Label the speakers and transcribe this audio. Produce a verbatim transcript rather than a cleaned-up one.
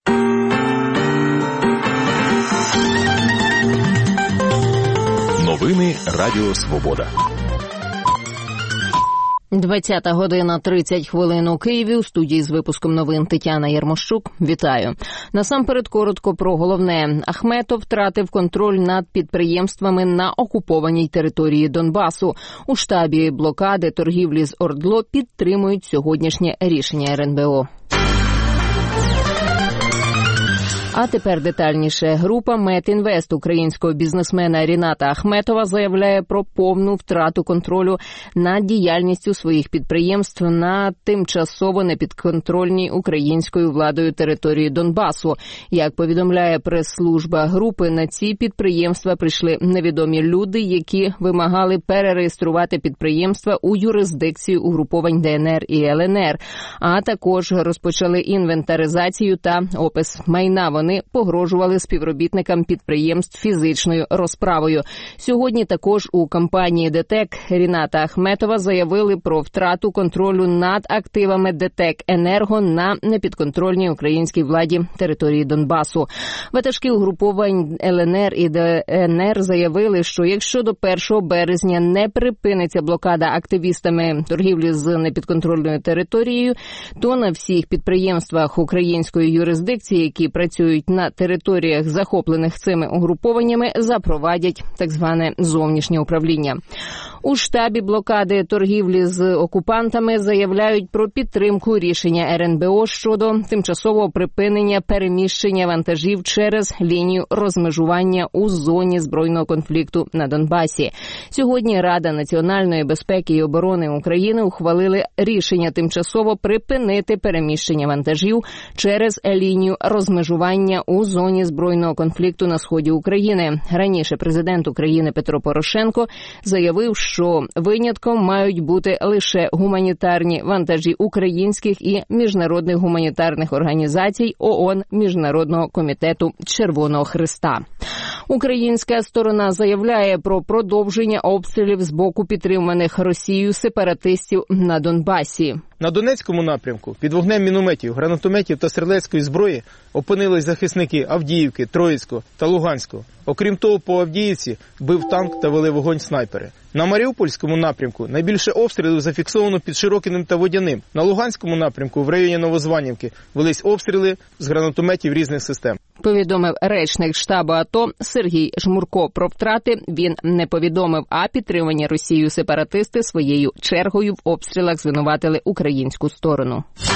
Speaker 1: Новини Радіо Свобода.
Speaker 2: двадцята година тридцять хвилин у Києві. У студії з випуском новин Тетяна Ярмощук. Вітаю. Насамперед коротко про головне. Ахметов втратив контроль над підприємствами на окупованій території Донбасу. У штабі блокади торгівлі з ОРДЛО підтримують сьогоднішнє рішення ер ен бе о. А тепер детальніше. Група Метінвест українського бізнесмена Ріната Ахметова заявляє про повну втрату контролю над діяльністю своїх підприємств на тимчасово непідконтрольній українською владою території Донбасу. Як повідомляє прес-служба групи, на ці підприємства прийшли невідомі люди, які вимагали перереєструвати підприємства у юрисдикцію угруповань де ен ер і ел ен ер, а також розпочали інвентаризацію та опис майна. Вони погрожували співробітникам підприємств фізичною розправою. Сьогодні також у компанії ДТЕК Ріната Ахметова заявили про втрату контролю над активами ДТЕК Енерго на непідконтрольній українській владі території Донбасу. Ватажки угруповань ел ен ер і де ен ер заявили, що якщо до першого березня не припиниться блокада активістами торгівлі з непідконтрольною територією, то на всіх підприємствах української юрисдикції, які працюють на територіях, захоплених цими угрупованнями, запровадять так зване зовнішнє управління. У штабі блокади торгівлі з окупантами заявляють про підтримку рішення ер ен бе о щодо тимчасового припинення переміщення вантажів через лінію розмежування у зоні збройного конфлікту на Донбасі. Сьогодні Рада національної безпеки і оборони України ухвалили рішення тимчасово припинити переміщення вантажів через лінію розмежування у зоні збройного конфлікту на сході України. Раніше президент України Петро Порошенко заявив, що винятком мають бути лише гуманітарні вантажі українських і міжнародних гуманітарних організацій ООН, Міжнародного комітету Червоного Хреста. Українська сторона заявляє про продовження обстрілів з боку підтриманих Росією сепаратистів на Донбасі.
Speaker 3: На Донецькому напрямку під вогнем мінометів, гранатометів та стрілецької зброї опинились захисники Авдіївки, Троїцького та Луганського. Окрім того, по Авдіївці бив танк та вели вогонь снайпери. На Маріупольському напрямку найбільше обстрілів зафіксовано під Широкиним та Водяним. На Луганському напрямку в районі Новозванівки велись обстріли з гранатометів різних систем.
Speaker 2: Повідомив речник штабу АТО Сергій Жмурко. Про втрати він не повідомив, а підтримані Росією сепаратисти своєю чергою в обстрілах звинуватили українську сторону.